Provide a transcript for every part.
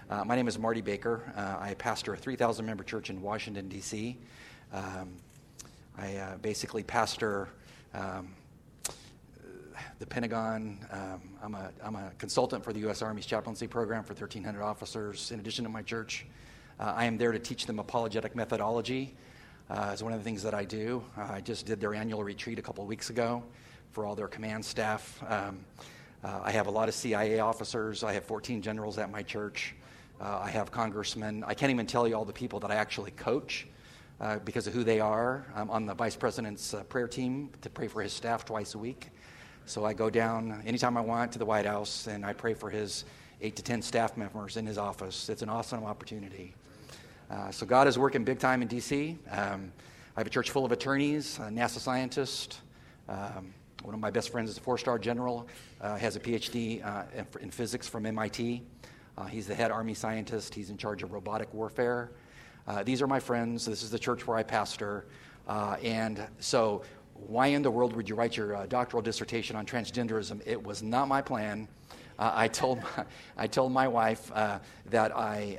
My name is Marty Baker. I pastor a 3,000-member church in Washington, D.C. I basically pastor the Pentagon. I'm a consultant for the U.S. Army's chaplaincy program for 1,300 officers. In addition to my church, I am there to teach them apologetic methodology. It's one of the things that I do. I just did their annual retreat a couple of weeks ago for all their command staff. I have a lot of CIA officers. I have 14 generals at my church. I have congressmen. I can't even tell you all the people that I actually coach because of who they are. I'm on the vice president's prayer team to pray for his staff twice a week. So I go down anytime I want to the White House and I pray for his 8 to 10 staff members in his office. It's an awesome opportunity. So God is working big time in D.C. I have a church full of attorneys, a NASA scientist. One of my best friends is a 4-star general, has a PhD in physics from MIT. He's the head Army scientist. He's in charge of robotic warfare. These are my friends. This is the church where I pastor. And so why in the world would you write your doctoral dissertation on transgenderism? It was not my plan. I told my wife that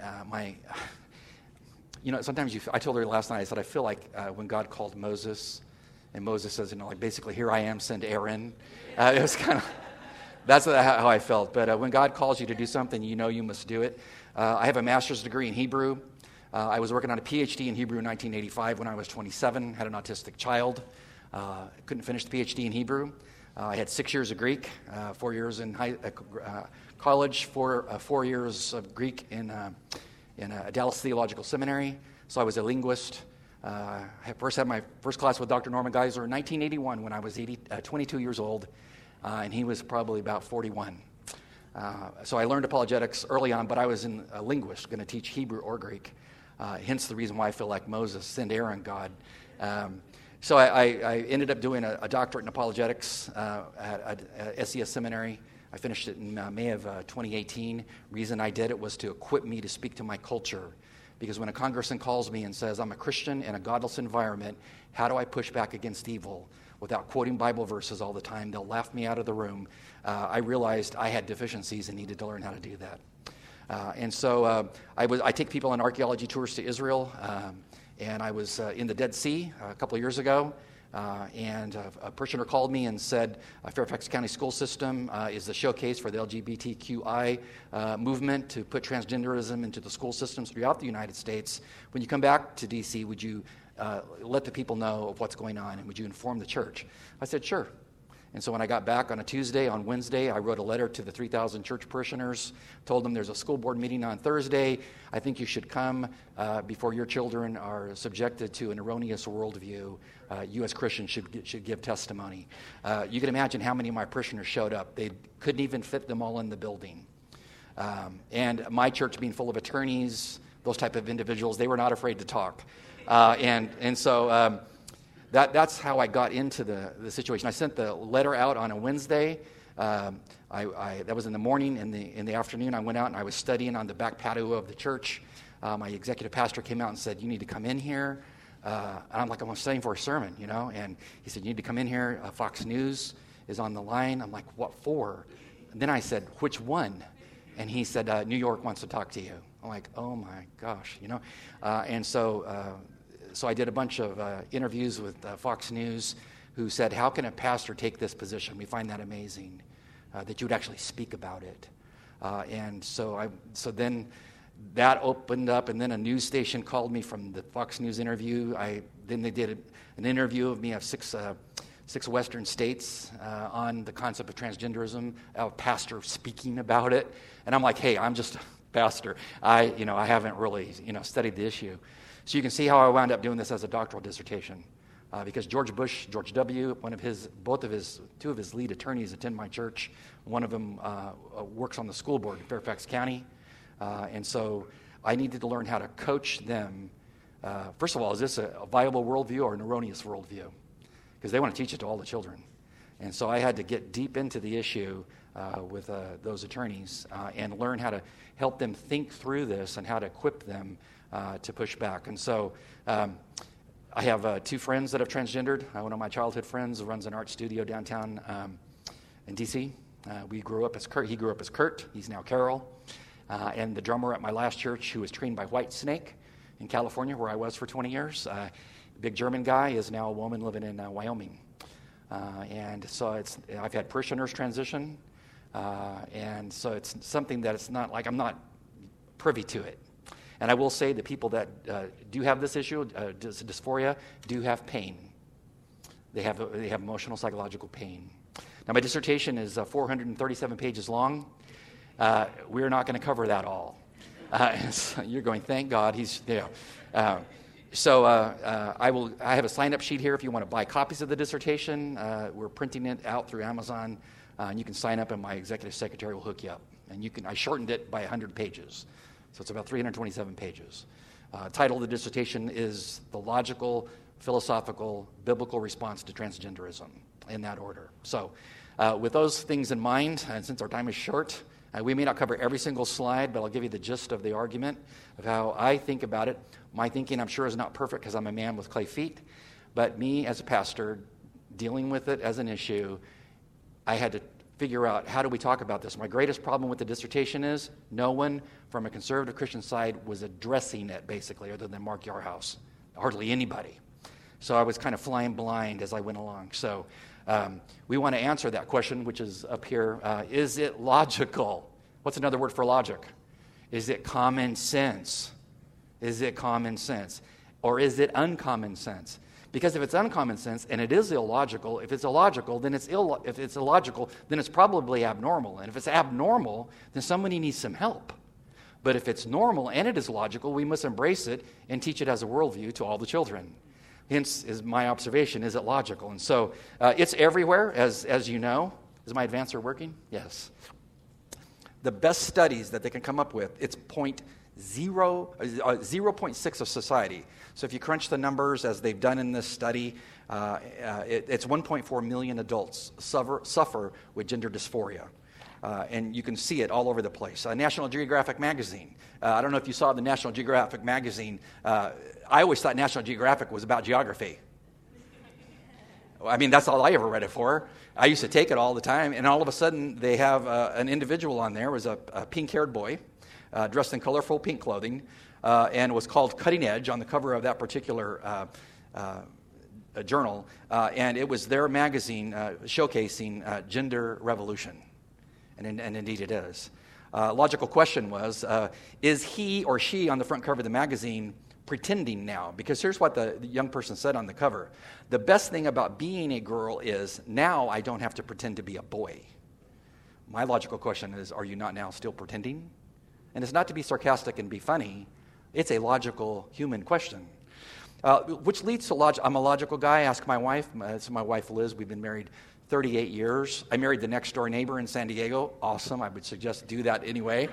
sometimes I told her last night, I said, I feel like when God called Moses, and Moses says, basically, here I am, send Aaron. It was kind of, that's how I felt. But when God calls you to do something, you know you must do it. I have a master's degree in Hebrew. I was working on a PhD in Hebrew in 1985 when I was 27, had an autistic child. Couldn't finish the PhD in Hebrew. I had 6 years of Greek, 4 years in college, 4 years of Greek in Dallas Theological Seminary. So I was a linguist. I had my first class with Dr. Norman Geisler in 1981 when I was 22 years old, and he was probably about 41. So I learned apologetics early on, but I was a linguist, going to teach Hebrew or Greek, hence the reason why I feel like Moses, send Aaron, God. So I ended up doing a doctorate in apologetics at SES Seminary. I finished it in May of 2018. Reason I did it was to equip me to speak to my culture. Because when a congressman calls me and says, I'm a Christian in a godless environment, how do I push back against evil without quoting Bible verses all the time? They'll laugh me out of the room. I realized I had deficiencies and needed to learn how to do that. And so I take people on archaeology tours to Israel. And I was in the Dead Sea a couple of years ago. And a parishioner called me and said, Fairfax County School System is the showcase for the LGBTQI movement to put transgenderism into the school systems throughout the United States. When you come back to D.C., would you let the people know of what's going on, and would you inform the church? I said, sure. And so when I got back on a Tuesday, on Wednesday, I wrote a letter to the 3,000 church parishioners, told them there's a school board meeting on Thursday. I think you should come before your children are subjected to an erroneous worldview. You as Christians should give testimony. You can imagine how many of my parishioners showed up. They couldn't even fit them all in the building. And my church being full of attorneys, those type of individuals, they were not afraid to talk. And so that's how I got into the situation. I sent the letter out on a Wednesday. That was in the morning. In the afternoon, I went out and I was studying on the back patio of the church. My executive pastor came out and said, you need to come in here. And I'm like, I'm studying for a sermon, And he said, you need to come in here. Fox News is on the line. I'm like, what for? And then I said, which one? And he said, New York wants to talk to you. I'm like, oh my gosh, And so I did a bunch of interviews with Fox News who said, how can a pastor take this position? We find that amazing, that you would actually speak about it. And so then that opened up, and then a news station called me from the Fox News interview. Then they did an interview of me of six Western states on the concept of transgenderism, a pastor speaking about it. And I'm like, hey, I'm just a pastor. I haven't really, studied the issue. So you can see how I wound up doing this as a doctoral dissertation, because George Bush, George W., two of his lead attorneys attend my church. One of them works on the school board in Fairfax County, and so I needed to learn how to coach them. First of all, is this a viable worldview or an erroneous worldview? Because they want to teach it to all the children, and so I had to get deep into the issue with those attorneys and learn how to help them think through this and how to equip them to push back. And so I have 2 friends that have transgendered. One of my childhood friends runs an art studio downtown in D.C. We grew up as Kurt. He grew up as Kurt. He's now Carol. and the drummer at my last church, who was trained by White Snake in California, where I was for 20 years. Big German guy is now a woman living in Wyoming. And so I've had parishioners transition, and so it's something that it's not like I'm not privy to it. And I will say the people that do have this issue, dysphoria, do have pain. They have emotional, psychological pain. Now, my dissertation is 437 pages long. We're not going to cover that all. So you're going, thank God he's there. So I have a sign-up sheet here if you want to buy copies of the dissertation. We're printing it out through Amazon, and you can sign up, and my executive secretary will hook you up. And I shortened it by 100 pages, so it's about 327 pages. Title of the dissertation is The Logical, Philosophical, Biblical Response to Transgenderism, in that order. So with those things in mind, and since our time is short, we may not cover every single slide, but I'll give you the gist of the argument of how I think about it. My thinking, I'm sure, is not perfect because I'm a man with clay feet, but me as a pastor, dealing with it as an issue, I had to figure out, how do we talk about this? My greatest problem with the dissertation is no one from a conservative Christian side was addressing it, basically, other than Mark Yarhouse. Hardly anybody. So I was kind of flying blind as I went along. So we want to answer that question, which is up here. Is it logical? What's another word for logic? Is it common sense? Is it common sense? Or is it uncommon sense? Because if it's uncommon sense and it is illogical, if it's illogical, then it's if it's illogical, then it's probably abnormal. And if it's abnormal, then somebody needs some help. But if it's normal and it is logical, we must embrace it and teach it as a worldview to all the children. Hence, is my observation, is it logical? And so it's everywhere, as you know. Is my advancer working? Yes. The best studies that they can come up with, it's 0.6 of society. So if you crunch the numbers as they've done in this study, it's 1.4 million adults suffer with gender dysphoria. And you can see it all over the place. National Geographic magazine. I don't know if you saw the National Geographic magazine. I always thought National Geographic was about geography. I mean, that's all I ever read it for. I used to take it all the time, and all of a sudden they have an individual on there. It was a pink-haired boy dressed in colorful pink clothing, and was called Cutting Edge on the cover of that particular journal. And it was their magazine showcasing gender revolution. And indeed it is. Logical question was, is he or she on the front cover of the magazine pretending now? Because here's what the young person said on the cover. The best thing about being a girl is now I don't have to pretend to be a boy. My logical question is, are you not now still pretending? And it's not to be sarcastic and be funny. It's a logical human question. Which leads to logic. I'm a logical guy. Ask my wife. This is my wife, Liz. We've been married 38 years. I married the next door neighbor in San Diego. Awesome. I would suggest do that anyway.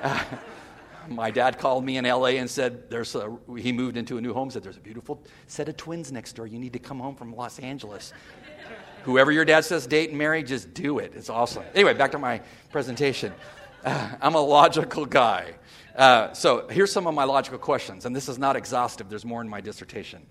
My dad called me in L.A. and said, he moved into a new home, said, there's a beautiful set of twins next door. You need to come home from Los Angeles. Whoever your dad says date and marry, just do it. It's awesome. Anyway, back to my presentation. I'm a logical guy. So here's some of my logical questions, and this is not exhaustive. There's more in my dissertation.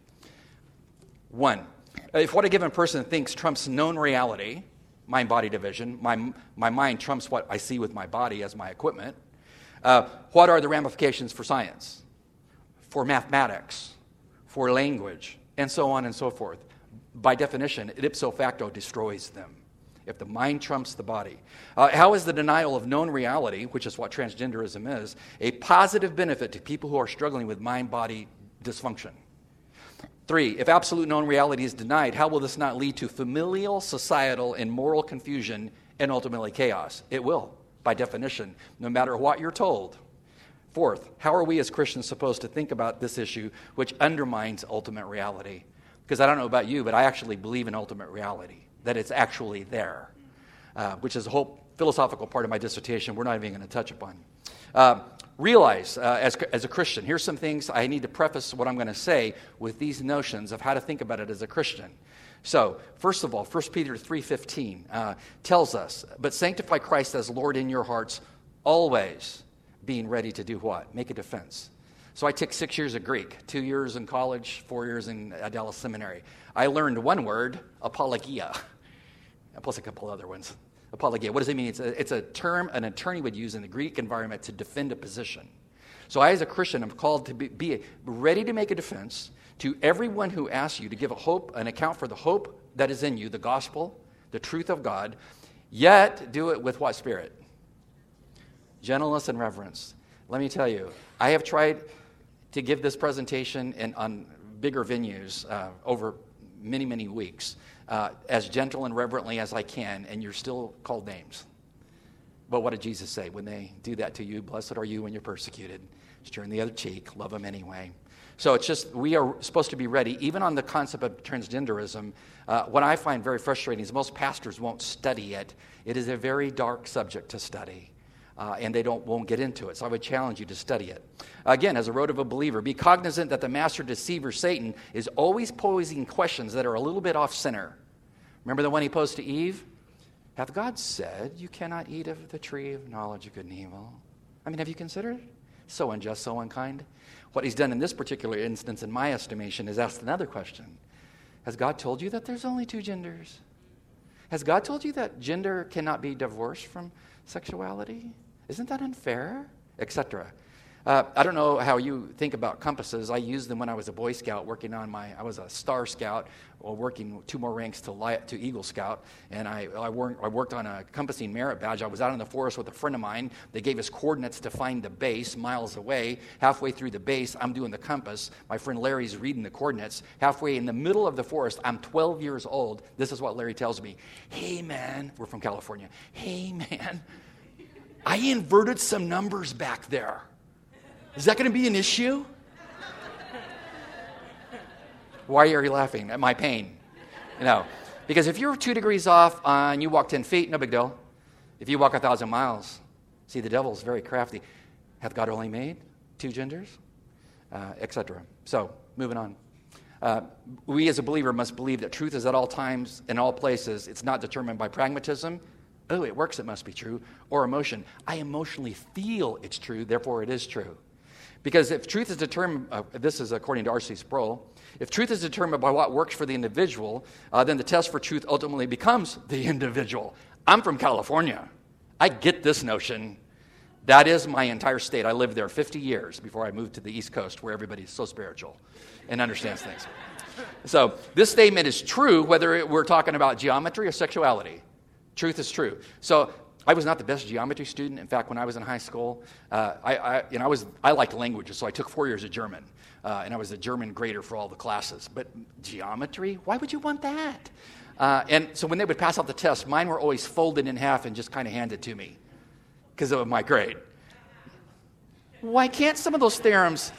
1, if what a given person thinks trumps known reality, mind-body division, my mind trumps what I see with my body as my equipment, what are the ramifications for science, for mathematics, for language, and so on and so forth? By definition, it ipso facto destroys them. If the mind trumps the body. How is the denial of known reality, which is what transgenderism is, a positive benefit to people who are struggling with mind-body dysfunction? 3, if absolute known reality is denied, how will this not lead to familial, societal, and moral confusion and ultimately chaos? It will, by definition, no matter what you're told. 4th, how are we as Christians supposed to think about this issue, which undermines ultimate reality? Because I don't know about you, but I actually believe in ultimate reality, that it's actually there, which is a whole philosophical part of my dissertation we're not even going to touch upon. Realize, as a Christian, here's some things I need to preface what I'm going to say with these notions of how to think about it as a Christian. So, first of all, 1 Peter 3:15 tells us, but sanctify Christ as Lord in your hearts, always being ready to do what? Make a defense. So I took 6 years of Greek, 2 years in college, 4 years in Dallas Seminary. I learned one word, apologia, plus a couple other ones. Apologia. What does it mean? It's a term an attorney would use in the Greek environment to defend a position. So I, as a Christian, am called to be ready to make a defense to everyone who asks you to give an account for the hope that is in you, the gospel, the truth of God, yet do it with what spirit? Gentleness and reverence. Let me tell you, I have tried to give this presentation on bigger venues over many, many weeks, as gentle and reverently as I can, and you're still called names. But what did Jesus say? When they do that to you, blessed are you when you're persecuted. Just turn the other cheek, love them anyway. So it's just, we are supposed to be ready, even on the concept of transgenderism. What I find very frustrating is most pastors won't study it. It is a very dark subject to study, and they won't get into it. So I would challenge you to study it. Again, as a road of a believer, be cognizant that the master deceiver, Satan, is always posing questions that are a little bit off center. Remember the one he posed to Eve? Hath God said you cannot eat of the tree of knowledge of good and evil? I mean, have you considered it? So unjust, so unkind. What he's done in this particular instance, in my estimation, is asked another question. Has God told you that there's only two genders? Has God told you that gender cannot be divorced from sexuality? Isn't that unfair? Etc. I don't know how you think about compasses. I used them when I was a Boy Scout I was a Star Scout, working 2 more ranks to Eagle Scout, and I worked on a compassing merit badge. I was out in the forest with a friend of mine. They gave us coordinates to find the base miles away. Halfway through the base, I'm doing the compass. My friend Larry's reading the coordinates. Halfway in the middle of the forest, I'm 12 years old. This is what Larry tells me. Hey, man, we're from California. Hey, man, I inverted some numbers back there. Is that going to be an issue? Why are you laughing at my pain? No, because if you're 2 degrees off and you walk 10 feet, no big deal. If you walk 1,000 miles, see, the devil's very crafty. Hath God only made 2 genders? Etc. So, moving on. We as a believer must believe that truth is at all times, in all places. It's not determined by pragmatism. Oh, it works, it must be true. Or emotion. I emotionally feel it's true, therefore it is true. Because if truth is determined, this is according to R.C. Sproul, if truth is determined by what works for the individual, then the test for truth ultimately becomes the individual. I'm from California. I get this notion. That is my entire state. I lived there 50 years before I moved to the East Coast, where everybody's so spiritual and understands things. So this statement is true whether we're talking about geometry or sexuality. Truth is true. So I was not the best geometry student. In fact, when I was in high school, I liked languages, so I took 4 years of German, and I was a German grader for all the classes. But geometry, why would you want that? And so when they would pass out the test, mine were always folded in half and just kind of handed to me because of my grade. Why can't some of those theorems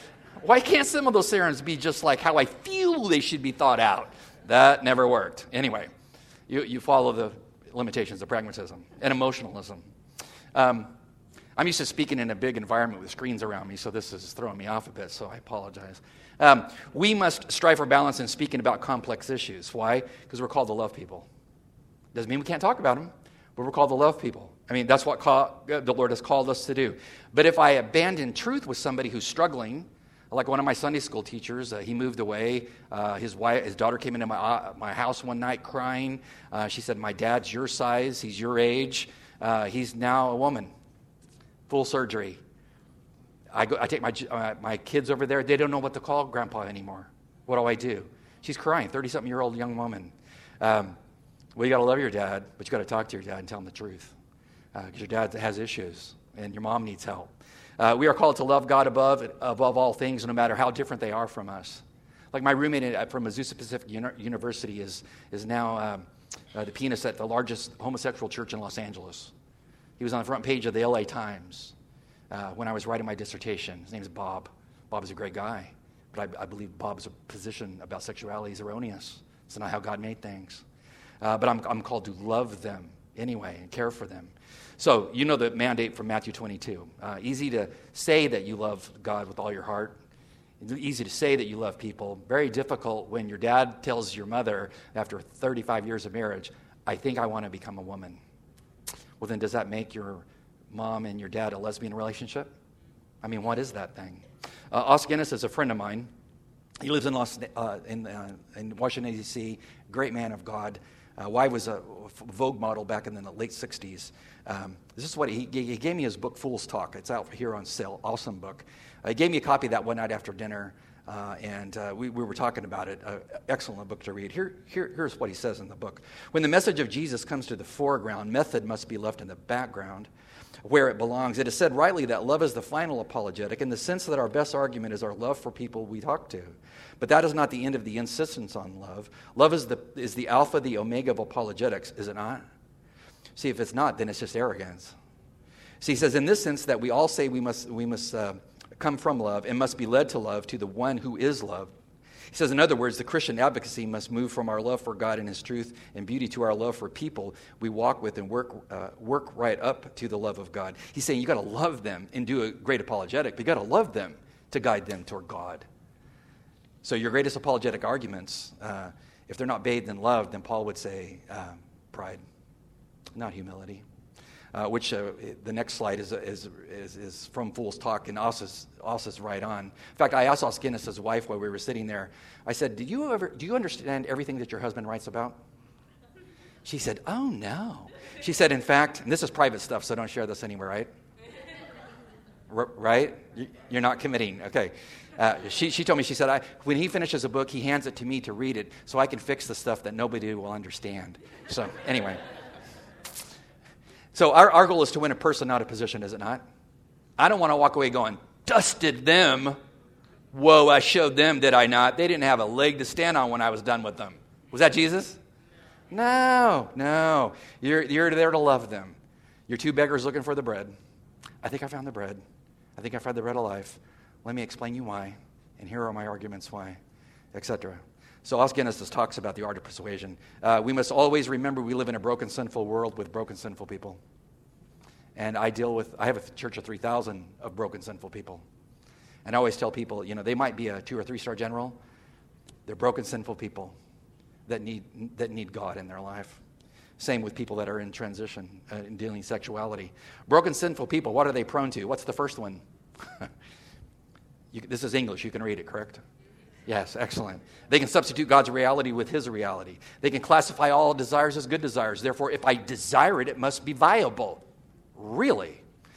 be just like how I feel they should be thought out? That never worked. Anyway, you follow the limitations of pragmatism and emotionalism. I'm used to speaking in a big environment with screens around me, so this is throwing me off a bit, so I apologize. We must strive for balance in speaking about complex issues. Why? Because we're called to love people. Doesn't mean we can't talk about them, but we're called to love people. I mean, that's what the Lord has called us to do. But if I abandon truth with somebody who's struggling, like one of my Sunday school teachers, he moved away. His daughter came into my house one night crying. She said, "My dad's your size. He's your age. He's now a woman. Full surgery." I take my kids over there. They don't know what to call Grandpa anymore. What do I do? She's crying. 30-something-year-old young woman. Well, you got to love your dad, but you got to talk to your dad and tell him the truth, because your dad has issues and your mom needs help. We are called to love God above all things, no matter how different they are from us. Like my roommate from Azusa Pacific University is now the pianist at the largest homosexual church in Los Angeles. He was on the front page of the LA Times when I was writing my dissertation. His name is Bob. Bob is a great guy, but I believe Bob's position about sexuality is erroneous. It's not how God made things. But I'm called to love them anyway and care for them. So, you know the mandate from Matthew 22. Easy to say that you love God with all your heart. Easy to say that you love people. Very difficult when your dad tells your mother after 35 years of marriage, "I think I want to become a woman." Well, then does that make your mom and your dad a lesbian relationship? I mean, what is that thing? Os Guinness is a friend of mine. He lives in Washington, D.C., great man of God. Wife was a Vogue model back in the late 60s. This is what he gave me his book, Fool's Talk. It's out here on sale. Awesome book. He gave me a copy of that one night after dinner, and we were talking about it. Excellent book to read. Here's what he says in the book. When the message of Jesus comes to the foreground, method must be left in the background where it belongs. It is said rightly that love is the final apologetic in the sense that our best argument is our love for people we talk to. But that is not the end of the insistence on love. Love is the alpha, the omega of apologetics, is it not? See, if it's not, then it's just arrogance. See, he says, in this sense that we all say we must come from love and must be led to love to the one who is love. He says, in other words, the Christian advocacy must move from our love for God and His truth and beauty to our love for people we walk with and work right up to the love of God. He's saying you got to love them and do a great apologetic, but you got to love them to guide them toward God. So your greatest apologetic arguments, if they're not bathed in love, then Paul would say pride, not humility. Which the next slide is from Fool's Talk, and Os's right on. In fact, I asked Os Guinness' wife while we were sitting there, I said, do you understand everything that your husband writes about? She said, oh, no. She said, in fact, and this is private stuff, so don't share this anywhere, right? Right? You're not committing. Okay. She told me, she said, when he finishes a book, he hands it to me to read it so I can fix the stuff that nobody will understand. So anyway. So our goal is to win a person, not a position, is it not? I don't want to walk away going, dusted them. Whoa, I showed them, did I not? They didn't have a leg to stand on when I was done with them. Was that Jesus? No. You're there to love them. You're two beggars looking for the bread. I think I found the bread. I think I found the bread of life. Let me explain you why. And here are my arguments why, etc. So Os Guinness talks about the art of persuasion. We must always remember we live in a broken, sinful world with broken, sinful people. And I have a church of 3,000 of broken, sinful people. And I always tell people, they might be a 2 or 3 star general. They're broken, sinful people that need God in their life. Same with people that are in transition, in dealing sexuality. Broken, sinful people, what are they prone to? What's the first one? This is English. You can read it, correct? Yes, excellent. They can substitute God's reality with His reality. They can classify all desires as good desires. Therefore, if I desire it, it must be viable. Really?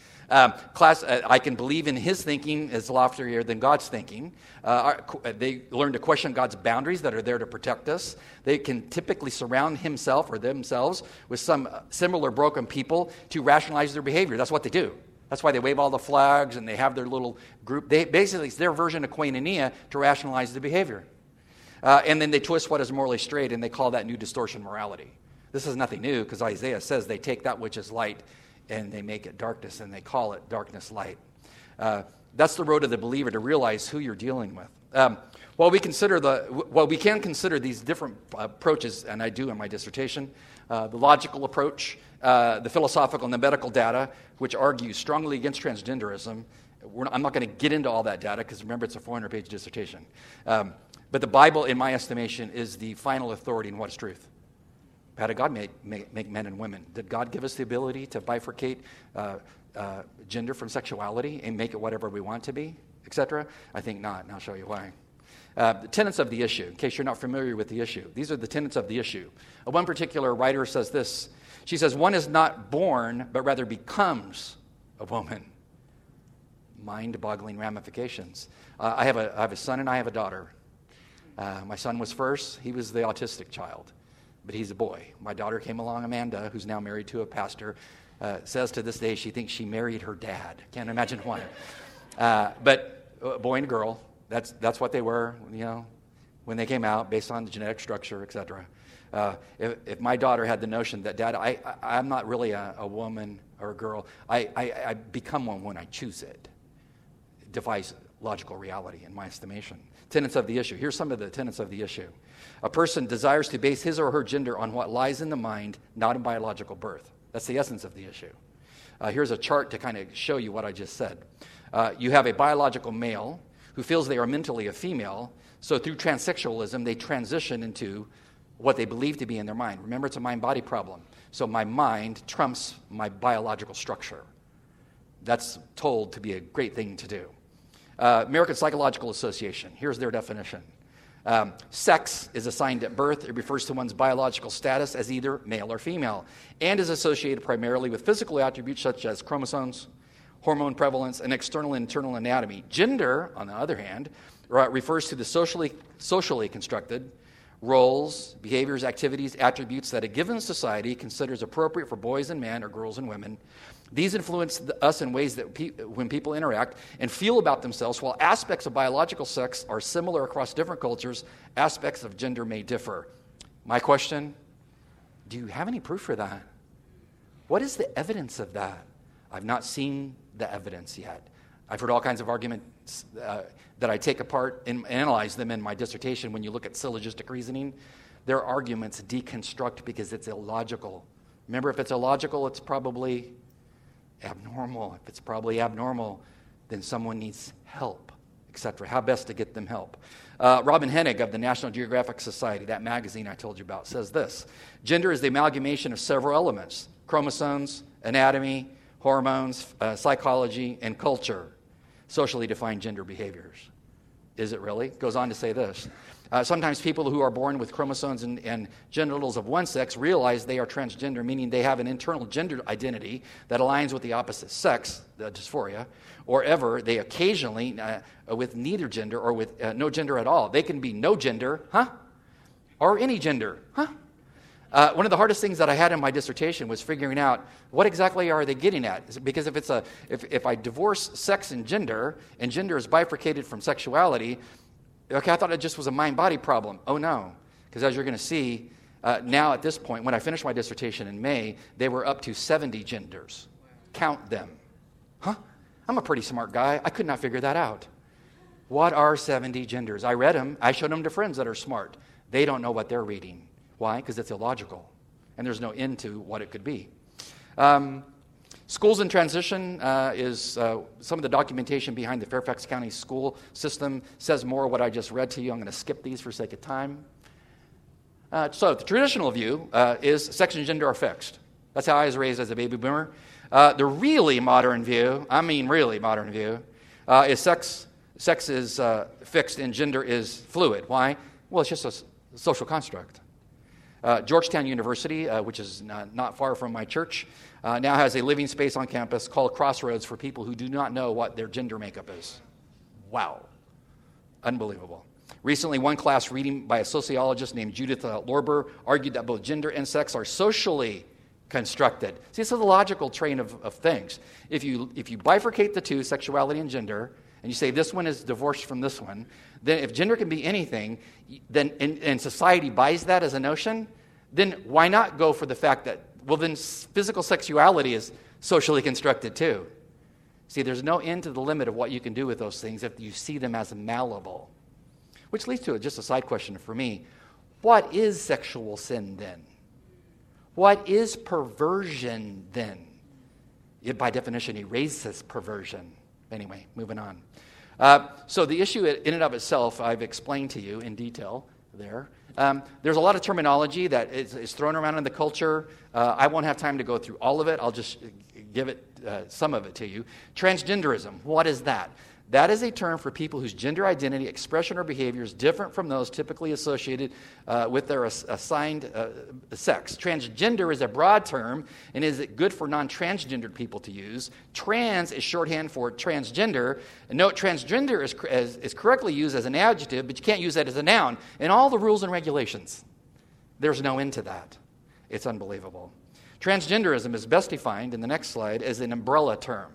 I can believe in His thinking is loftier than God's thinking. They learn to question God's boundaries that are there to protect us. They can typically surround himself or themselves with some similar broken people to rationalize their behavior. That's what they do. That's why they wave all the flags and they have their little group. Basically, it's their version of koinonia to rationalize the behavior. And then they twist what is morally straight and they call that new distortion morality. This is nothing new because Isaiah says they take that which is light and they make it darkness and they call it darkness light. That's the road of the believer to realize who you're dealing with. While we can consider these different approaches, and I do in my dissertation, the logical approach, the philosophical and the medical data, which argue strongly against transgenderism. I'm not going to get into all that data because remember it's a 400-page dissertation. But the Bible, in my estimation, is the final authority in what is truth. How did God make men and women? Did God give us the ability to bifurcate gender from sexuality and make it whatever we want to be, etc.? I think not, and I'll show you why. The tenets of the issue, in case you're not familiar with the issue. These are the tenets of the issue. One particular writer says this. She says, one is not born, but rather becomes a woman. Mind-boggling ramifications. I have a son and I have a daughter. My son was first. He was the autistic child, but he's a boy. My daughter came along, Amanda, who's now married to a pastor, says to this day she thinks she married her dad. Can't imagine why. But a boy and a girl, that's what they were, when they came out, based on the genetic structure, etc. If my daughter had the notion that, Dad, I'm not really a woman or a girl, I become one when I choose it. It defies logical reality in my estimation. Tenets of the issue. Here's some of the tenets of the issue. A person desires to base his or her gender on what lies in the mind, not in biological birth. That's the essence of the issue. Here's a chart to kind of show you what I just said. You have a biological male who feels they are mentally a female, so through transsexualism, they transition into what they believe to be in their mind. Remember, it's a mind-body problem. So my mind trumps my biological structure. That's told to be a great thing to do. American Psychological Association, here's their definition. Sex is assigned at birth. It refers to one's biological status as either male or female and is associated primarily with physical attributes such as chromosomes, hormone prevalence, and external and internal anatomy. Gender, on the other hand, refers to the socially constructed roles, behaviors, activities, attributes that a given society considers appropriate for boys and men or girls and women. These influence us in ways that when people interact and feel about themselves, while aspects of biological sex are similar across different cultures, aspects of gender may differ. My question, do you have any proof for that? What is the evidence of that? I've not seen the evidence yet. I've heard all kinds of arguments that I take apart and analyze them in my dissertation. When you look at syllogistic reasoning, their arguments deconstruct because it's illogical. Remember, if it's illogical, it's probably abnormal. If it's probably abnormal, then someone needs help, etc. How best to get them help? Robin Hennig of the National Geographic Society, that magazine I told you about, says this: gender is the amalgamation of several elements: chromosomes, anatomy, hormones, psychology, and culture. Socially defined gender behaviors. Is it really? Goes on to say this. Sometimes people who are born with chromosomes and genitals of one sex realize they are transgender, meaning they have an internal gender identity that aligns with the opposite sex, the dysphoria, or ever they occasionally with neither gender or with no gender at all. They can be no gender, or any gender, One of the hardest things that I had in my dissertation was figuring out what exactly are they getting at. Because if I divorce sex and gender is bifurcated from sexuality, okay, I thought it just was a mind-body problem. Oh no, because as you're going to see, now at this point, when I finished my dissertation in May, they were up to 70 genders. Count them. I'm a pretty smart guy. I could not figure that out. What are 70 genders? I read them. I showed them to friends that are smart. They don't know what they're reading. Why? Because it's illogical, and there's no end to what it could be. Schools in transition is some of the documentation behind the Fairfax County school system says more of what I just read to you. I'm going to skip these for sake of time. So the traditional view is sex and gender are fixed. That's how I was raised as a baby boomer. The really modern view, is sex is fixed and gender is fluid. Why? Well, it's just a social construct. Georgetown University, which is not far from my church, now has a living space on campus called Crossroads for people who do not know what their gender makeup is. Wow. Unbelievable. Recently, one class reading by a sociologist named Judith Lorber argued that both gender and sex are socially constructed. See, this is a logical train of things. If you bifurcate the two, sexuality and gender, and you say this one is divorced from this one, then if gender can be anything, then and society buys that as a notion, then why not go for the fact that, well, then physical sexuality is socially constructed too? See, there's no end to the limit of what you can do with those things if you see them as malleable. Which leads to just a side question for me. What is sexual sin then? What is perversion then? It, by definition, erases perversion. Anyway, moving on. So the issue in and of itself, I've explained to you in detail there. There's a lot of terminology that is thrown around in the culture. I won't have time to go through all of it. I'll just give it some of it to you. Transgenderism, what is that? That is a term for people whose gender identity, expression, or behavior is different from those typically associated with their assigned sex. Transgender is a broad term, and is it good for non-transgendered people to use? Trans is shorthand for transgender. And note, transgender is correctly used as an adjective, but you can't use that as a noun. In all the rules and regulations, there's no end to that. It's unbelievable. Transgenderism is best defined in the next slide as an umbrella term.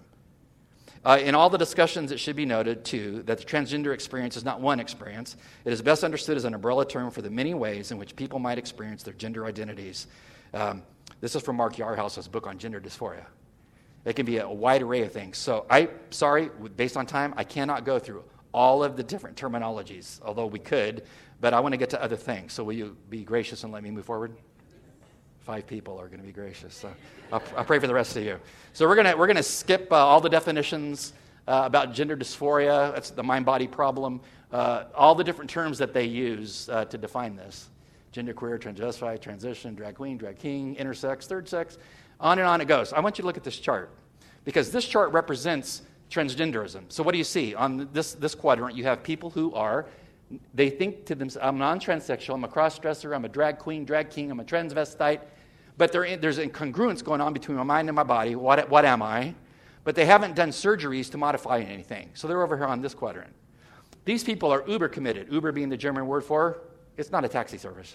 In all the discussions, it should be noted, too, that the transgender experience is not one experience. It is best understood as an umbrella term for the many ways in which people might experience their gender identities. This is from Mark Yarhouse's book on gender dysphoria. It can be a wide array of things. So based on time, I cannot go through all of the different terminologies, although we could, but I want to get to other things. So will you be gracious and let me move forward? 5 people are going to be gracious. So I'll pray for the rest of you. So we're gonna skip all the definitions about gender dysphoria. That's the mind-body problem. All the different terms that they use to define this: genderqueer, transvestite, transition, drag queen, drag king, intersex, third sex. On and on it goes. I want you to look at this chart because this chart represents transgenderism. So what do you see on this quadrant? You have people who are They think to themselves, I'm non-transsexual, I'm a cross-dresser, I'm a drag queen, drag king, I'm a transvestite. But there's incongruence going on between my mind and my body. What am I? But they haven't done surgeries to modify anything. So they're over here on this quadrant. These people are Uber committed. Uber being the German word for, it's not a taxi service.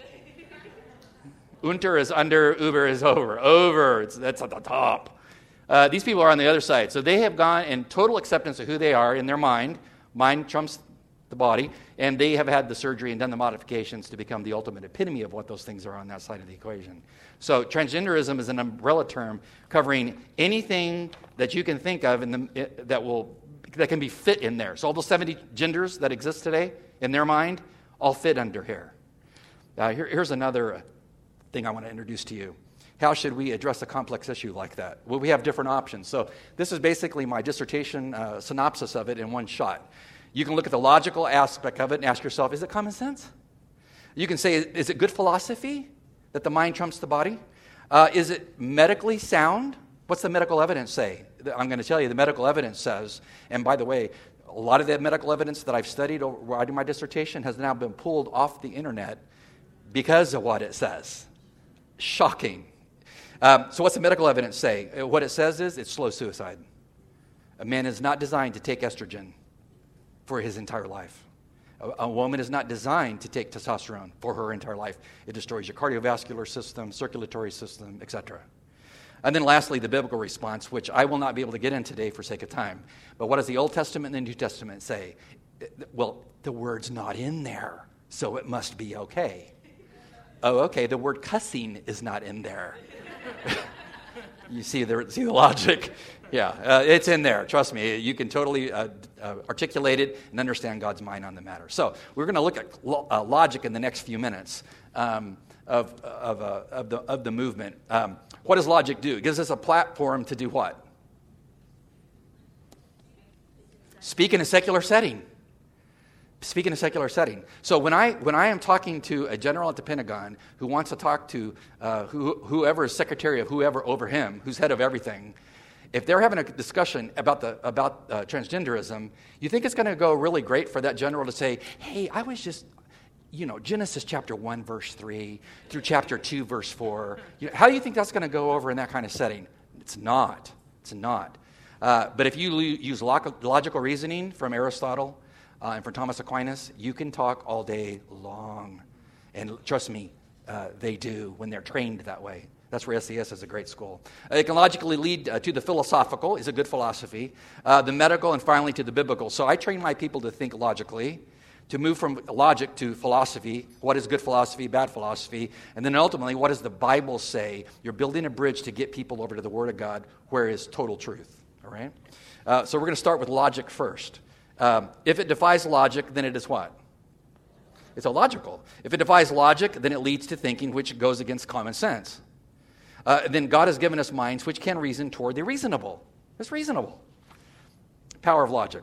Unter is under, Uber is over. Over, that's at the top. These people are on the other side. So they have gone in total acceptance of who they are in their mind. Mind trumps the body. And they have had the surgery and done the modifications to become the ultimate epitome of what those things are on that side of the equation. So transgenderism is an umbrella term covering anything that you can think of that can be fit in there. So all those 70 genders that exist today in their mind all fit under here. Here's another thing I want to introduce to you. How should we address a complex issue like that? Well, we have different options. So this is basically my dissertation synopsis of it in one shot. You can look at the logical aspect of it and ask yourself, is it common sense? You can say, is it good philosophy that the mind trumps the body? Is it medically sound? What's the medical evidence say? I'm going to tell you, the medical evidence says, and by the way, a lot of the medical evidence that I've studied writing my dissertation has now been pulled off the internet because of what it says. Shocking. So what's the medical evidence say? What it says is it's slow suicide. A man is not designed to take estrogen for his entire life. A woman is not designed to take testosterone for her entire life. It destroys your cardiovascular system, circulatory system, etc. And then lastly, the biblical response, which I will not be able to get in today for sake of time. But what does the Old Testament and the New Testament say? Well, the word's not in there, so it must be okay. Oh, okay, the word cussing is not in there. You see the logic? Yeah, it's in there. Trust me, you can totally articulate it and understand God's mind on the matter. So we're going to look at logic in the next few minutes of the movement. What does logic do? It gives us a platform to do what? Speak in a secular setting. Speak in a secular setting. So when I am talking to a general at the Pentagon who wants to talk to whoever is secretary of whoever over him, who's head of everything, if they're having a discussion about transgenderism, you think it's going to go really great for that general to say, hey, I was just, Genesis chapter 1, verse 3 through chapter 2, verse 4. How do you think that's going to go over in that kind of setting? It's not. It's not. But if you use logical reasoning from Aristotle and from Thomas Aquinas, you can talk all day long. And trust me, they do when they're trained that way. That's where SES is a great school. It can logically lead to the philosophical, is a good philosophy, the medical, and finally to the biblical. So I train my people to think logically, to move from logic to philosophy. What is good philosophy, bad philosophy? And then ultimately, what does the Bible say? You're building a bridge to get people over to the Word of God, where is total truth. All right? So we're going to start with logic first. If it defies logic, then it is what? It's illogical. If it defies logic, then it leads to thinking which goes against common sense. Then God has given us minds which can reason toward the reasonable. It's reasonable. Power of logic.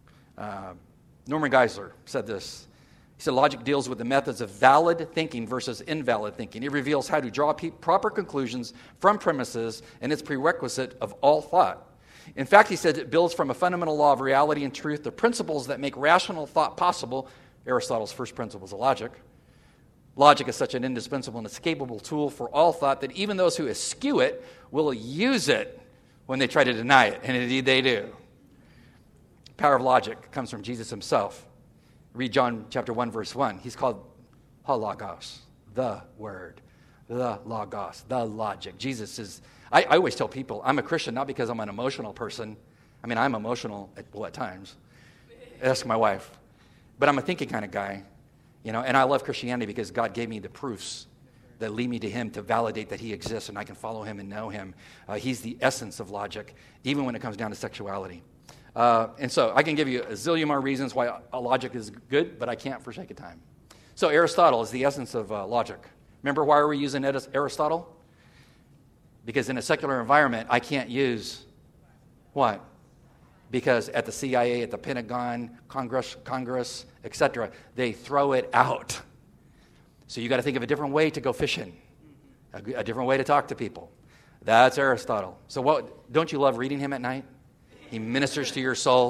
Norman Geisler said this. He said, logic deals with the methods of valid thinking versus invalid thinking. It reveals how to draw proper conclusions from premises, and it's prerequisite of all thought. In fact, he said it builds from a fundamental law of reality and truth the principles that make rational thought possible. Aristotle's first principles of logic. Logic is such an indispensable and escapable tool for all thought that even those who eschew it will use it when they try to deny it, and indeed they do. Power of logic comes from Jesus himself. Read John chapter 1, verse 1. He's called Logos, the Word, the Logos, the logic. Jesus is, I always tell people, I'm a Christian not because I'm an emotional person. I mean, I'm emotional at times. Ask my wife. But I'm a thinking kind of guy. And I love Christianity because God gave me the proofs that lead me to him to validate that he exists and I can follow him and know him. He's the essence of logic, even when it comes down to sexuality. And so I can give you a zillion more reasons why logic is good, but I can't for sake of time. So Aristotle is the essence of logic. Remember why are we using Aristotle? Because in a secular environment, I can't use what? Because at the CIA, at the Pentagon, Congress, etc., they throw it out. So you got to think of a different way to go fishing, a different way to talk to people. That's Aristotle. So don't you love reading him at night? He ministers to your soul.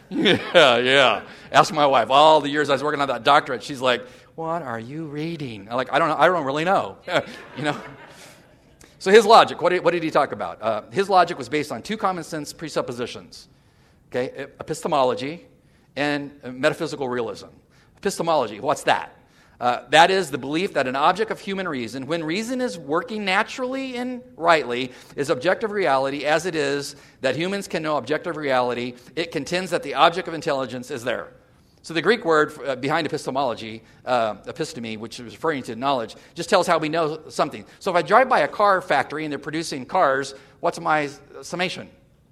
Yeah. Ask my wife. All the years I was working on that doctorate, she's like, what are you reading? I'm like, I don't know. I don't really know. You know? So his logic, what did he talk about? His logic was based on two common sense presuppositions. Okay, epistemology and metaphysical realism. Epistemology, what's that? That is the belief that an object of human reason, when reason is working naturally and rightly, is objective reality as it is that humans can know objective reality. It contends that the object of intelligence is there. So the Greek word behind epistemology, episteme, which is referring to knowledge, just tells how we know something. So if I drive by a car factory and they're producing cars, what's my summation?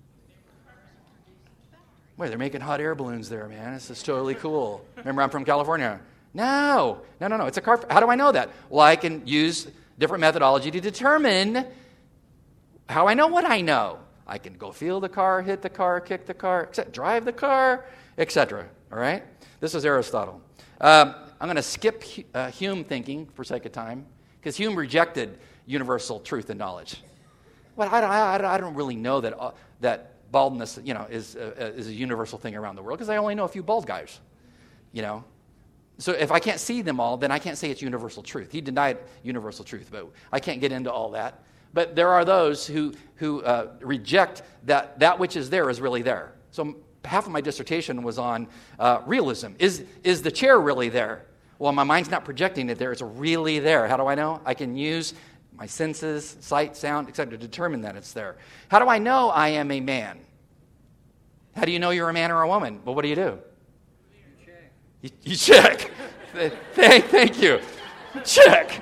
Wait, they're making hot air balloons there, man. This is totally cool. Remember, I'm from California. No. It's a car. How do I know that? Well, I can use different methodology to determine how I know what I know. I can go feel the car, hit the car, kick the car, drive the car, etc. All right? This is Aristotle. I'm going to skip Hume thinking for sake of time, because Hume rejected universal truth and knowledge. Well, I don't really know that baldness, is a universal thing around the world, because I only know a few bald guys, So if I can't see them all, then I can't say it's universal truth. He denied universal truth, but I can't get into all that. But there are those who reject that which is there is really there. So half of my dissertation was on realism. Is the chair really there? Well, my mind's not projecting it there. It's really there. How do I know? I can use my senses, sight, sound, etc., to determine that it's there. How do I know I am a man? How do you know you're a man or a woman? Well, what do? You check. Thank you. Check.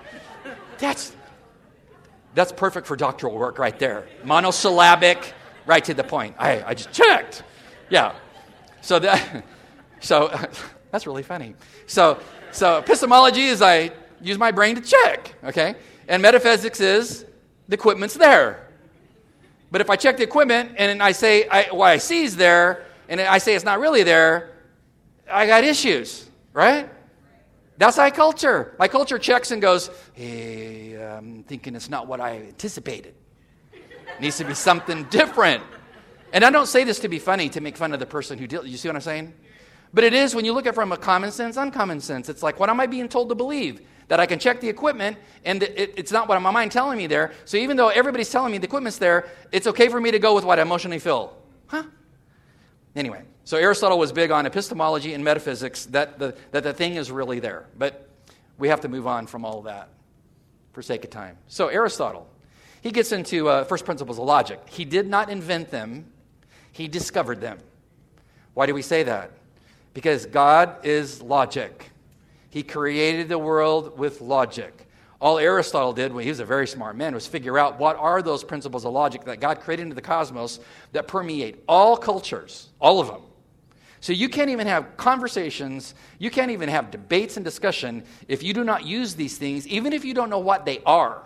That's perfect for doctoral work right there. Monosyllabic, right to the point. I just checked. Yeah. So that's really funny. So epistemology is I use my brain to check, okay? And metaphysics is the equipment's there. But if I check the equipment and I say what I see is there, and I say it's not really there, I got issues, right? That's my culture. My culture checks and goes, hey, I'm thinking it's not what I anticipated. It needs to be something different. And I don't say this to be funny, to make fun of the person who did. You see what I'm saying? But it is, when you look at it from a common sense, uncommon sense. It's like, what am I being told to believe? That I can check the equipment, and it's not what my mind telling me there. So even though everybody's telling me the equipment's there, it's okay for me to go with what I emotionally feel. Huh? Anyway, so Aristotle was big on epistemology and metaphysics, that the thing is really there. But we have to move on from all of that for sake of time. So Aristotle, he gets into first principles of logic. He did not invent them. He discovered them. Why do we say that? Because God is logic. He created the world with logic. All Aristotle did, when he was a very smart man, was figure out what are those principles of logic that God created into the cosmos that permeate all cultures, all of them. So you can't even have conversations, you can't even have debates and discussion if you do not use these things, even if you don't know what they are.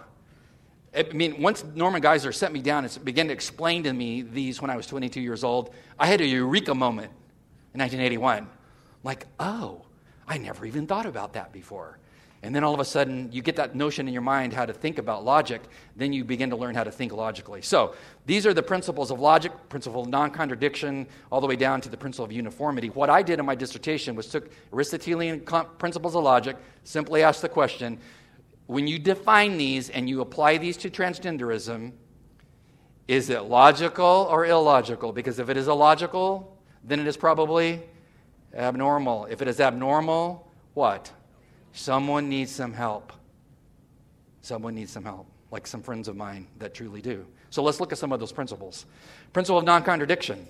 I mean, once Norman Geisler sat me down and began to explain to me these when I was 22 years old, I had a eureka moment in 1981. Like, oh, I never even thought about that before. And then all of a sudden, you get that notion in your mind how to think about logic, then you begin to learn how to think logically. So these are the principles of logic, principle of non-contradiction, all the way down to the principle of uniformity. What I did in my dissertation was took Aristotelian principles of logic, simply asked the question, when you define these and you apply these to transgenderism, is it logical or illogical? Because if it is illogical, then it is probably abnormal. If it is abnormal, what? Someone needs some help. Someone needs some help, like some friends of mine that truly do. So let's look at some of those principles. Principle of non-contradiction.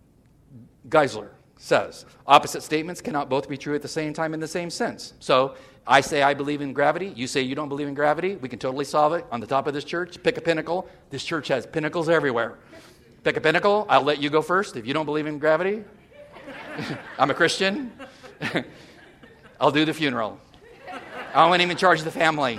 Geisler says, opposite statements cannot both be true at the same time in the same sense. So I say I believe in gravity. You say you don't believe in gravity. We can totally solve it on the top of this church. Pick a pinnacle. This church has pinnacles everywhere. Pick a pinnacle. I'll let you go first if you don't believe in gravity. I'm a Christian. I'll do the funeral. I won't even charge the family.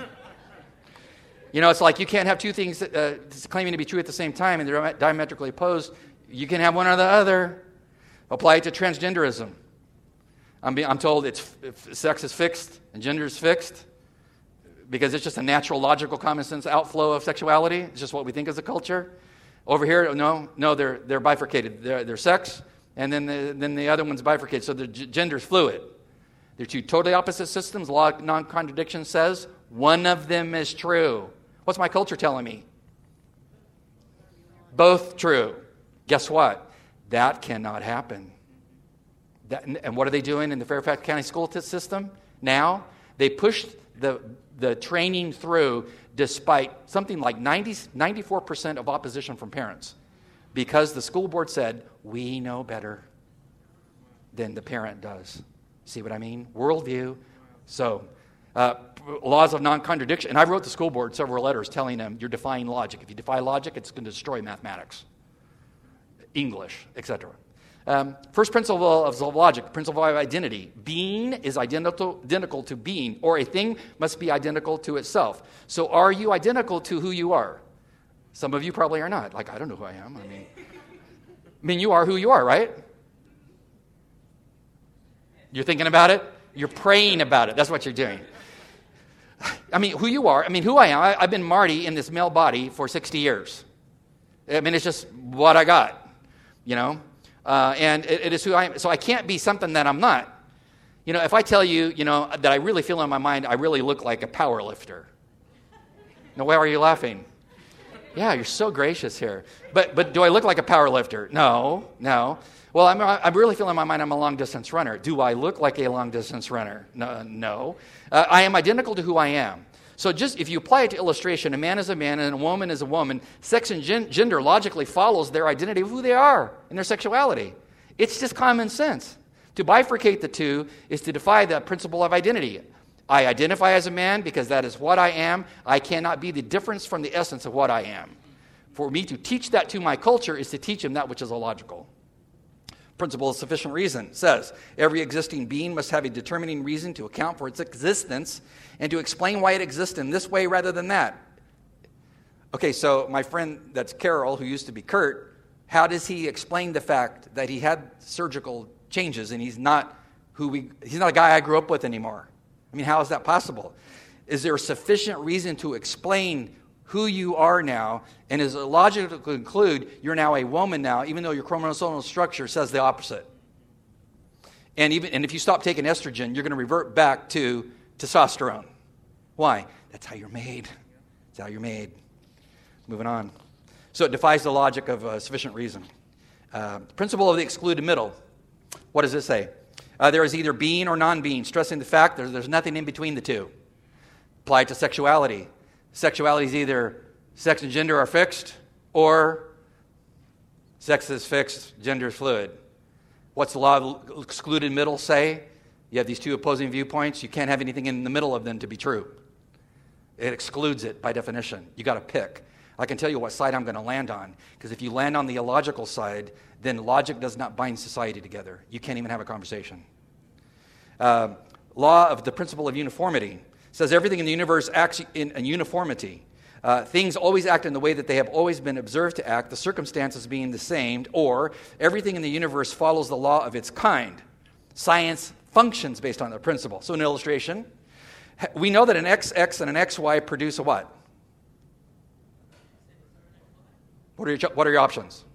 You know, it's like you can't have two things claiming to be true at the same time and they're diametrically opposed. You can have one or the other. Apply it to transgenderism. I'm told sex is fixed and gender is fixed because it's just a natural, logical, common sense outflow of sexuality. It's just what we think as a culture. Over here, no, they're bifurcated. They're sex And then the other one's bifurcated. So the gender's fluid. They're two totally opposite systems. Law of non-contradiction says one of them is true. What's my culture telling me? Both true. Guess what? That cannot happen. And what are they doing in the Fairfax County school system now? They pushed the training through despite something like 94% of opposition from parents, because the school board said, we know better than the parent does. See what I mean? Worldview. So, laws of non-contradiction. And I wrote the school board several letters telling them, you're defying logic. If you defy logic, it's going to destroy mathematics, English, etc. First principle of logic, principle of identity. Being is identical to being, or a thing must be identical to itself. So are you identical to who you are? Some of you probably are not. Like, I don't know who I am. I mean, you are who you are, right? You're thinking about it? You're praying about it. That's what you're doing. I mean, who you are. I mean, who I am. I've been Marty in this male body for 60 years. I mean, it's just what I got, you know? And it is who I am. So I can't be something that I'm not. You know, if I tell you, you know, that I really feel in my mind, I really look like a power lifter. Now, why are you laughing? Yeah, you're so gracious here. But do I look like a power lifter? No. Well, I really feel in my mind I'm a long-distance runner. Do I look like a long-distance runner? No. I am identical to who I am. So just if you apply it to illustration, a man is a man and a woman is a woman, sex and gender logically follows their identity of who they are and their sexuality. It's just common sense. To bifurcate the two is to defy the principle of identity. I identify as a man because that is what I am. I cannot be the difference from the essence of what I am. For me to teach that to my culture is to teach him that which is illogical. Principle of sufficient reason says every existing being must have a determining reason to account for its existence and to explain why it exists in this way rather than that. Okay, so my friend that's Carol, who used to be Kurt, how does he explain the fact that he had surgical changes and he's not a guy I grew up with anymore? I mean, how is that possible? Is there a sufficient reason to explain who you are now, and is it logical to conclude you're now a woman now, even though your chromosomal structure says the opposite? And if you stop taking estrogen, you're going to revert back to testosterone. Why? That's how you're made. That's how you're made. Moving on. So it defies the logic of sufficient reason. Principle of the excluded middle. What does this say? There is either being or non-being, stressing the fact there's nothing in between the two. Apply it to sexuality. Sexuality is either sex and gender are fixed, or sex is fixed, gender is fluid. What's the law of excluded middle say? You have these two opposing viewpoints. You can't have anything in the middle of them to be true. It excludes it by definition. You got to pick. I can tell you what side I'm going to land on, because if you land on the illogical side, then logic does not bind society together. You can't even have a conversation. Law of the principle of uniformity says everything in the universe acts in a uniformity. Things always act in the way that they have always been observed to act, the circumstances being the same, or everything in the universe follows the law of its kind. Science functions based on that principle. So an illustration, we know that an XX and an XY produce a what? What are your options?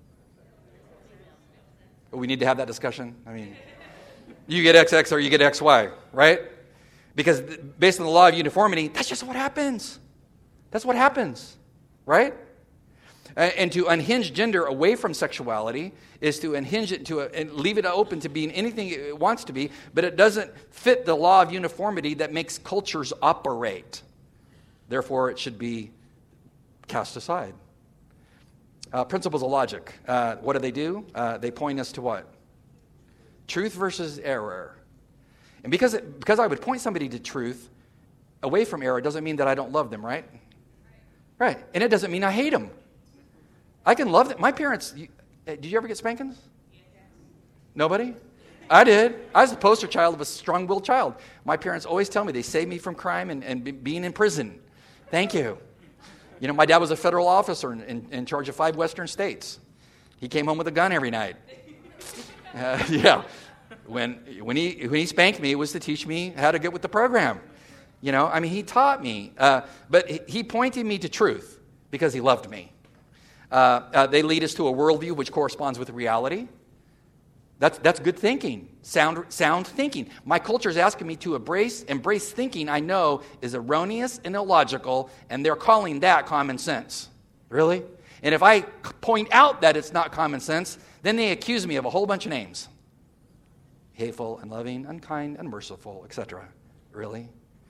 We need to have that discussion. I mean, you get XX or you get XY, right? Because based on the law of uniformity, that's just what happens. That's what happens, right? And to unhinge gender away from sexuality is to unhinge it and leave it open to being anything it wants to be, but it doesn't fit the law of uniformity that makes cultures operate. Therefore, it should be cast aside. Principles of logic. What do? They point us to what? Truth versus error. And because I would point somebody to truth away from error doesn't mean that I don't love them, right? Right. And it doesn't mean I hate them. I can love them. My parents, did you ever get spankings? Nobody? I did. I was the poster child of a strong-willed child. My parents always tell me they saved me from crime and being in prison. Thank you. You know, my dad was a federal officer in charge of 5 western states. He came home with a gun every night. Yeah. When he spanked me, it was to teach me how to get with the program. You know, I mean, he taught me. But he pointed me to truth because he loved me. They lead us to a worldview which corresponds with reality. That's good thinking, sound thinking. My culture is asking me to embrace thinking I know is erroneous and illogical, and they're calling that common sense. Really? And if I point out that it's not common sense, then they accuse me of a whole bunch of names. Hateful, unloving, unkind, unmerciful, etc. Really?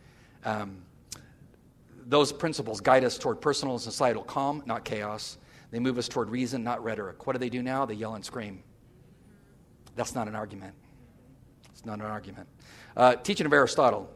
Those principles guide us toward personal and societal calm, not chaos. They move us toward reason, not rhetoric. What do they do now? They yell and scream. That's not an argument. It's not an argument. Teaching of Aristotle.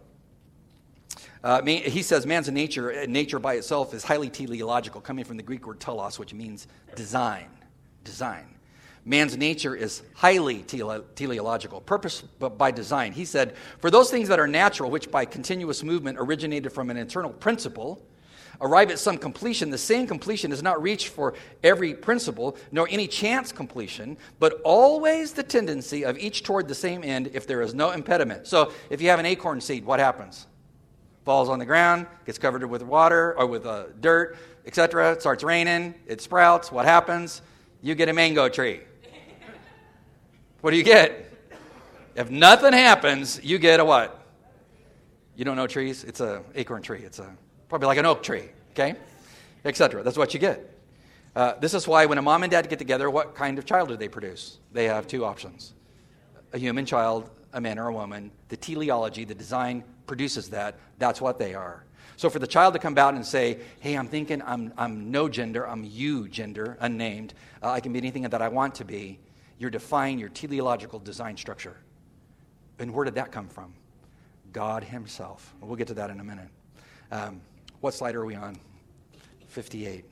He says man's nature by itself is highly teleological, coming from the Greek word telos, which means design. Man's nature is highly teleological, purpose but by design. He said, for those things that are natural, which by continuous movement originated from an internal principle, arrive at some completion. The same completion is not reached for every principle, nor any chance completion, but always the tendency of each toward the same end if there is no impediment. So if you have an acorn seed, what happens? Falls on the ground, gets covered with water or with dirt, etc. It starts raining, it sprouts. What happens? You get a mango tree. What do you get? If nothing happens, you get a what? You don't know trees? It's an acorn tree. It's probably like an oak tree, okay? Etc. That's what you get. This is why when a mom and dad get together, what kind of child do they produce? They have two options. A human child, a man or a woman. The teleology, the design produces that. That's what they are. So for the child to come out and say, hey, I'm thinking I'm no gender, I'm you gender, unnamed. I can be anything that I want to be. You're defying your teleological design structure. And where did that come from? God himself. We'll get to that in a minute. What slide are we on? 58.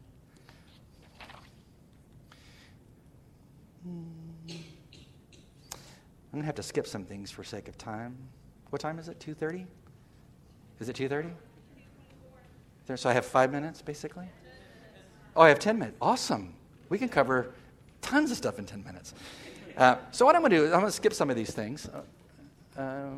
I'm going to have to skip some things for sake of time. What time is it? 2:30? Is it 2:30? So I have 5 minutes, basically? Oh, I have 10 minutes. Awesome. We can cover tons of stuff in 10 minutes. So what I'm going to do is I'm going to skip some of these things. The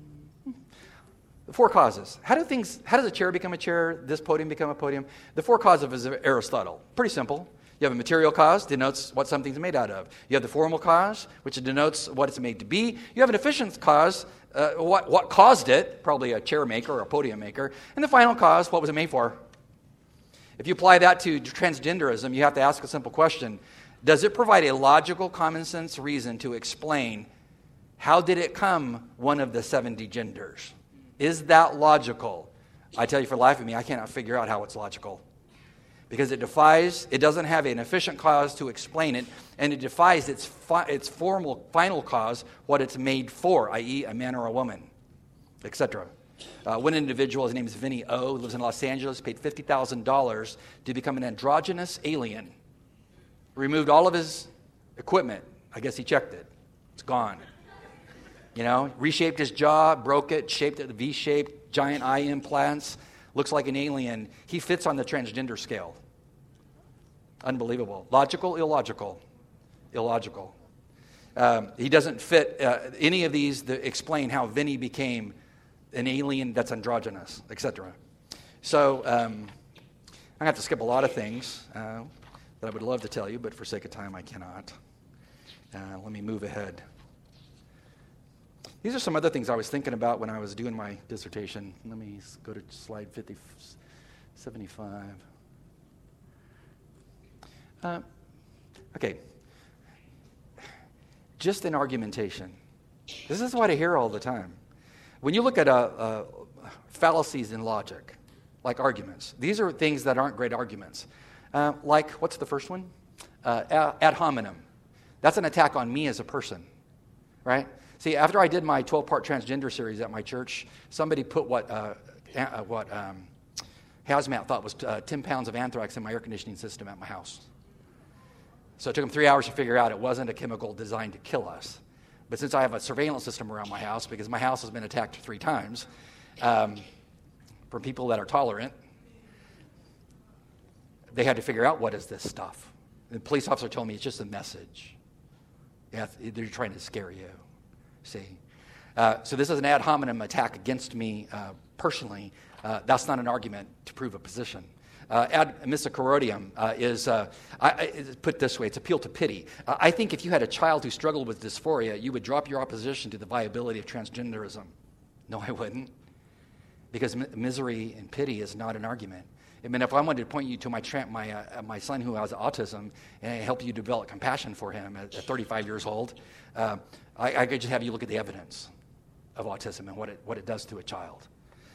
4 causes. How does a chair become a chair? This podium become a podium? The 4 causes of Aristotle. Pretty simple. You have a material cause, denotes what something's made out of. You have the formal cause, which denotes what it's made to be. You have an efficient cause, what caused it, probably a chair maker or a podium maker. And the final cause, what was it made for? If you apply that to transgenderism, you have to ask a simple question. Does it provide a logical, common sense reason to explain how did it come one of the 70 genders? Is that logical? I tell you for the life of me, I cannot figure out how it's logical. Because it doesn't have an efficient cause to explain it, and it defies its formal final cause, what it's made for, i.e. a man or a woman, etc. One individual, his name is Vinny O, lives in Los Angeles, paid $50,000 to become an androgynous alien. Removed all of his equipment. I guess he checked it. It's gone. Reshaped his jaw, broke it, shaped it V-shaped, giant eye implants. Looks like an alien. He fits on the transgender scale. Unbelievable. Logical, illogical. Illogical. He doesn't fit any of these that explain how Vinny became an alien that's androgynous, etc. So I'm going to have to skip a lot of things that I would love to tell you, but for sake of time, I cannot. Let me move ahead. These are some other things I was thinking about when I was doing my dissertation. Let me go to slide 75. Okay. Just in argumentation. This is what I hear all the time. When you look at fallacies in logic, like arguments, these are things that aren't great arguments. Like, what's the first one? Ad hominem. That's an attack on me as a person, right? See, after I did my 12-part transgender series at my church, somebody put what Hazmat thought was 10 pounds of anthrax in my air conditioning system at my house. So it took them 3 hours to figure out it wasn't a chemical designed to kill us. But since I have a surveillance system around my house, because my house has been attacked 3 times from people that are tolerant, they had to figure out what is this stuff. The police officer told me it's just a message. Yeah, they're trying to scare you. See, so this is an ad hominem attack against me personally. That's not an argument to prove a position. ad misericordiam is, put this way, it's appeal to pity. I think if you had a child who struggled with dysphoria, you would drop your opposition to the viability of transgenderism. No, I wouldn't. Because misery and pity is not an argument. I mean, if I wanted to point you to my son who has autism and help you develop compassion for him at 35 years old, I could just have you look at the evidence of autism and what it does to a child.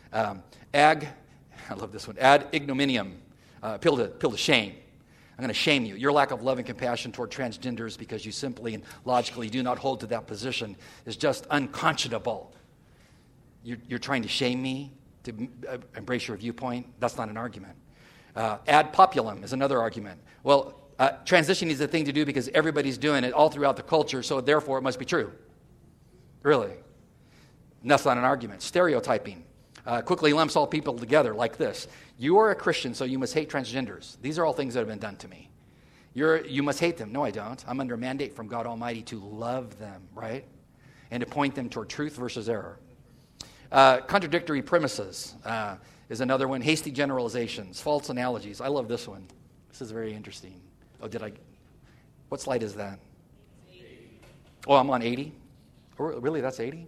I love this one. Ad ignominium, appeal to shame. I'm going to shame you. Your lack of love and compassion toward transgenders because you simply and logically do not hold to that position is just unconscionable. You're trying to shame me to embrace your viewpoint. That's not an argument. Ad populum is another argument. Well, transition is the thing to do because everybody's doing it all throughout the culture, so therefore it must be true. Really? And that's not an argument. Stereotyping. Quickly lumps all people together like this. You are a Christian, so you must hate transgenders. These are all things that have been done to me. You must hate them. No, I don't. I'm under a mandate from God Almighty to love them, right? And to point them toward truth versus error. Contradictory premises is another one. Hasty generalizations, false analogies. I love this one. This is very interesting. What slide is that? 80. Oh, I'm on 80? Oh, really, that's 80?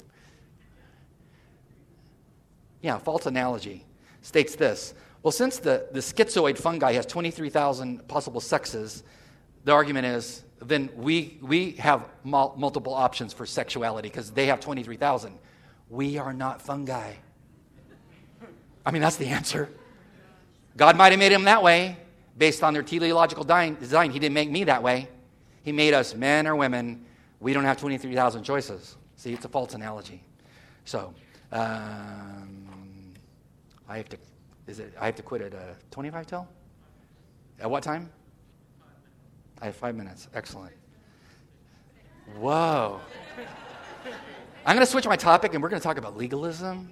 Yeah, false analogy states this. Well, since the schizoid fungi has 23,000 possible sexes, the argument is then we have multiple options for sexuality because they have 23,000. We are not fungi. I mean, that's the answer. God might have made him that way based on their teleological design. He didn't make me that way. He made us men or women. We don't have 23,000 choices. See, it's a false analogy. So, I have to quit at 25 till? At what time? I have 5 minutes. Excellent. Whoa. I'm going to switch my topic, and we're going to talk about legalism.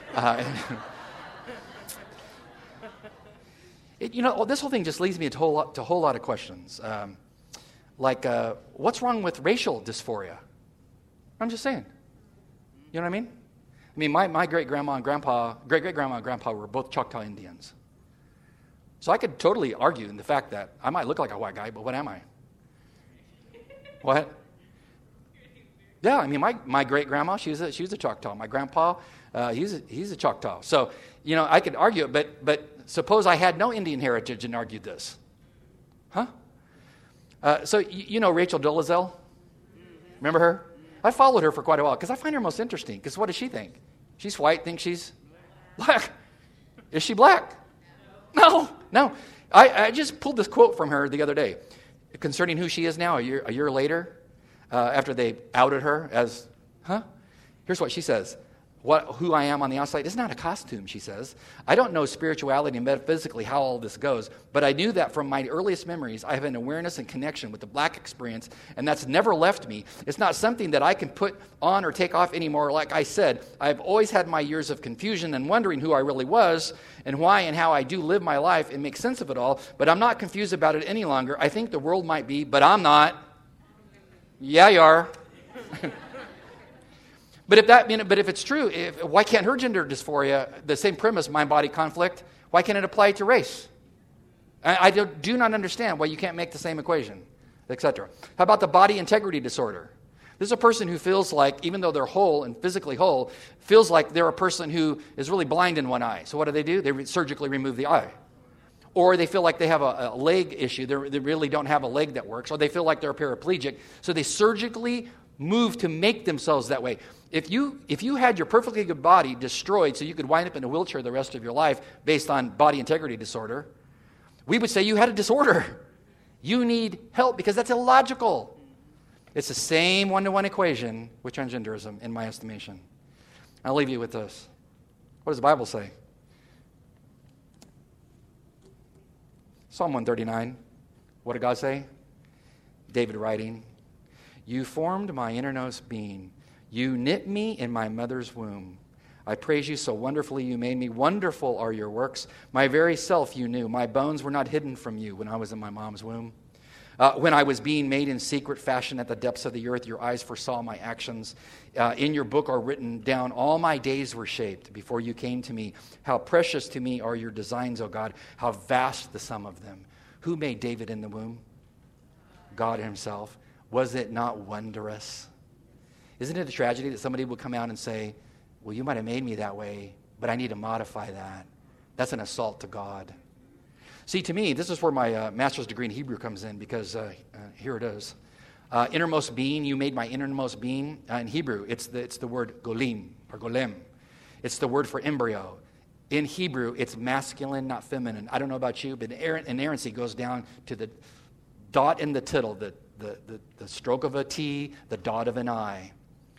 This whole thing just leads me to a whole lot of questions. What's wrong with racial dysphoria? I'm just saying. You know what I mean? I mean, my great-grandma and great-great-grandma and grandpa were both Choctaw Indians. So I could totally argue in the fact that I might look like a white guy, but what am I? What? Yeah, I mean, my great-grandma, she was a Choctaw. My grandpa, he's a Choctaw. So, I could argue it, but suppose I had no Indian heritage and argued this. Huh? So, Rachel Dolezal? Remember her? I followed her for quite a while because I find her most interesting. Because what does she think? She's white, thinks she's black. Is she black? No. I just pulled this quote from her the other day concerning who she is now a year later. After they outed her as, Here's what she says. Who I am on the outside is not a costume, she says. I don't know spirituality and metaphysically how all this goes, but I knew that from my earliest memories, I have an awareness and connection with the black experience, and that's never left me. It's not something that I can put on or take off anymore. Like I said, I've always had my years of confusion and wondering who I really was and why and how I do live my life and make sense of it all, but I'm not confused about it any longer. I think the world might be, but I'm not. Yeah, you are. But if it's true, why can't her gender dysphoria, the same premise, mind-body conflict, why can't it apply to race? I do not understand why you can't make the same equation, etc. How about the body integrity disorder? This is a person who feels like, even though they're whole and physically whole, feels like they're a person who is really blind in one eye. So what do? They surgically remove the eye. Or they feel like they have a leg issue. They really don't have a leg that works. Or they feel like they're paraplegic. So they surgically move to make themselves that way. If you had your perfectly good body destroyed so you could wind up in a wheelchair the rest of your life based on body integrity disorder, we would say you had a disorder. You need help because that's illogical. It's the same one-to-one equation with transgenderism in my estimation. I'll leave you with this. What does the Bible say? Psalm 139. What did God say? David writing, "You formed my innermost being. You knit me in my mother's womb. I praise you so wonderfully you made me. Wonderful are your works. My very self you knew. My bones were not hidden from you when I was in my mom's womb. When I was being made in secret fashion at the depths of the earth, your eyes foresaw my actions. In your book are written down, all my days were shaped before you came to me. How precious to me are your designs, O God. How vast the sum of them. Who made David in the womb? God himself. Was it not wondrous? Isn't it a tragedy that somebody would come out and say, well, you might have made me that way, but I need to modify that. That's an assault to God. See, to me, this is where my master's degree in Hebrew comes in, because here it is. Innermost being, you made my innermost being. In Hebrew, it's the word golim, or golem. It's the word for embryo. In Hebrew, it's masculine, not feminine. I don't know about you, but inerrancy goes down to the dot in the tittle, the stroke of a T, the dot of an I.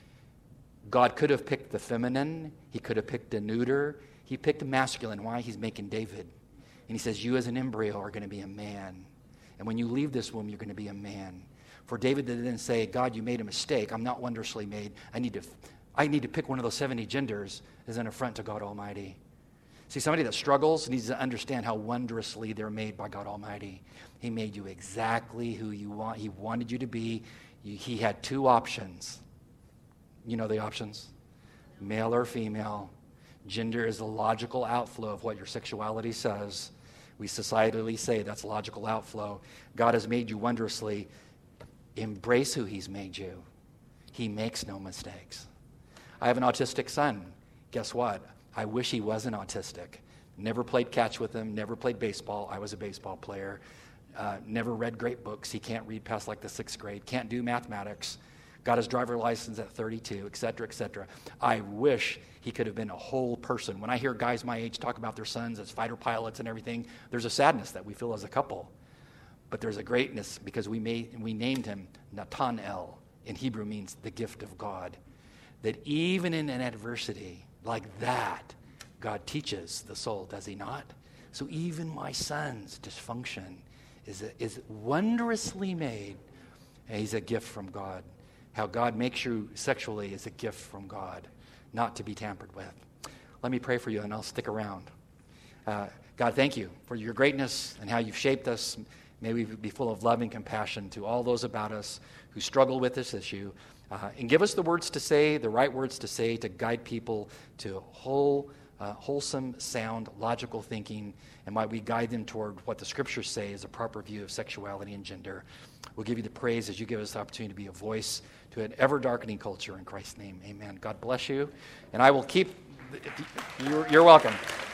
God could have picked the feminine. He could have picked a neuter. He picked masculine. Why? He's making David. And he says, you as an embryo are going to be a man. And when you leave this womb, you're going to be a man. For David to then say, God, you made a mistake. I'm not wondrously made. I need to pick one of those 70 genders is an affront to God Almighty. See, somebody that struggles needs to understand how wondrously they're made by God Almighty. He made you exactly who you want. He wanted you to be. He had two options. You know the options? Male or female. Gender is the logical outflow of what your sexuality says. We societally say that's logical outflow. God has made you wondrously. Embrace who he's made you. He makes no mistakes. I have an autistic son. Guess what? I wish he wasn't autistic. Never played catch with him, never played baseball. I was a baseball player. Never read great books. He can't read past like the 6th grade. Can't do mathematics. Got his driver's license at 32, et cetera, et cetera. I wish he could have been a whole person. When I hear guys my age talk about their sons as fighter pilots and everything, there's a sadness that we feel as a couple. But there's a greatness because we named him Nathanael. In Hebrew means the gift of God. That even in an adversity like that, God teaches the soul, does he not? So even my son's dysfunction is wondrously made. And he's a gift from God. How God makes you sexually is a gift from God, not to be tampered with. Let me pray for you, and I'll stick around. God, thank you for your greatness and how you've shaped us. May we be full of love and compassion to all those about us who struggle with this issue. And give us the words to say, the right words to say, to guide people to wholesome, sound, logical thinking, and might we guide them toward what the Scriptures say is a proper view of sexuality and gender. We'll give you the praise as you give us the opportunity to be a voice to an ever-darkening culture. In Christ's name, amen. God bless you. And I will keep... You're welcome.